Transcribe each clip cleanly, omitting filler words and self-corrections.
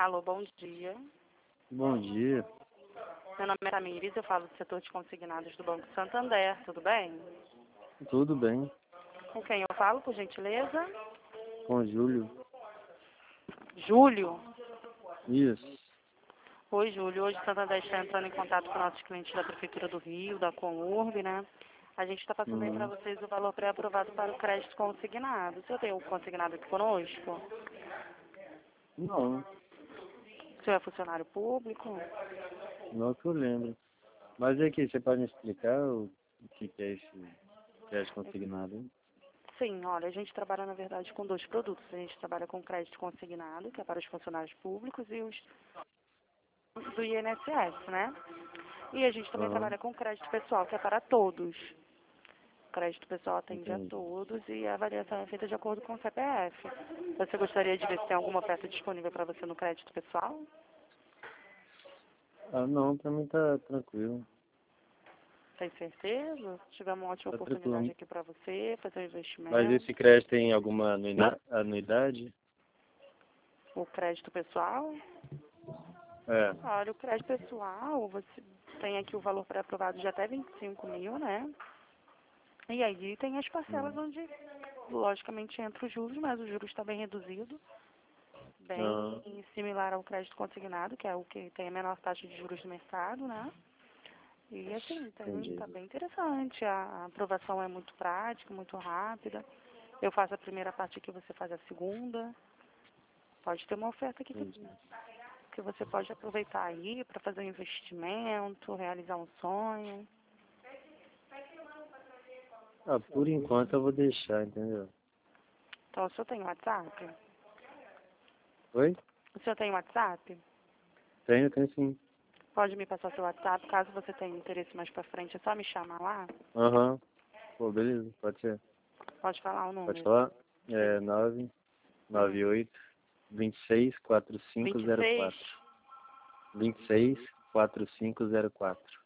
Alô, bom dia. Bom dia, Meu nome é Tamires, eu falo do setor de consignados do Banco Santander, tudo bem? tudo bem? Com quem eu falo, por gentileza? Com o Júlio? Júlio. Isso. Oi, Júlio. Hoje o Santander está entrando em contato com nossos clientes da Prefeitura do Rio, da Conurb, né? A gente está passando aí para vocês o valor pré-aprovado para o crédito consignado. O senhor tem o consignado aqui conosco? Não, O senhor é funcionário público? não que eu lembro. Mas aqui, você pode me explicar o que é esse crédito consignado? Hein? Sim, olha, a gente trabalha, na verdade, com dois produtos. A gente trabalha com crédito consignado, que é para os funcionários públicos, e os do INSS, né? E a gente também trabalha com crédito pessoal, que é para todos. O crédito pessoal atende a Entendi. todos e a avaliação é feita de acordo com o CPF. Você gostaria de ver se tem alguma oferta disponível para você no crédito pessoal? Ah, não, pra mim tá tranquilo. Tem certeza? Se tiver uma ótima Tá oportunidade tranquilo. aqui para você, fazer um Mas investimento. esse crédito tem alguma anuidade? O crédito pessoal? É. Olha, o crédito pessoal, você tem aqui o valor pré-aprovado de até 25 mil, né? E aí tem as parcelas onde, logicamente, entra os juros, mas o juros está bem reduzido, Ah, bem similar ao crédito consignado, que é o que tem a menor taxa de juros do mercado, né? E assim, entendi. tá bem interessante. A aprovação é muito prática, muito rápida. Eu faço a primeira parte aqui, você faz a segunda. Pode ter uma oferta aqui Entendi. que você pode aproveitar aí para fazer um investimento, realizar um sonho. Ah, por enquanto eu vou deixar, entendeu? Então, o senhor tem WhatsApp? Oi? O senhor tem WhatsApp? Tenho sim. Pode me passar seu WhatsApp, caso você tenha interesse mais pra frente, é só me chamar lá. Aham. Pô, beleza, pode ser. Pode falar o Pode número. falar? É Sim. 998 26 26. 4504. 26 4504.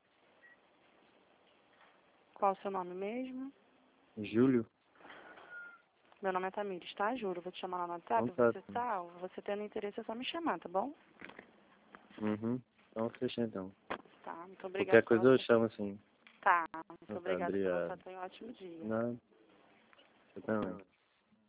Qual o seu nome mesmo? Júlio? Meu nome é Tamires, tá? Juro, vou te chamar lá no Então WhatsApp, tá. você salva. Você tendo interesse é só me chamar, tá bom? Uhum. Então fechou então. Tá, muito Qualquer obrigada coisa pela eu sua... chamo assim. Tá, muito Então tá, obrigada pela sua obrigado. atenção e um ótimo dia. Não, você também.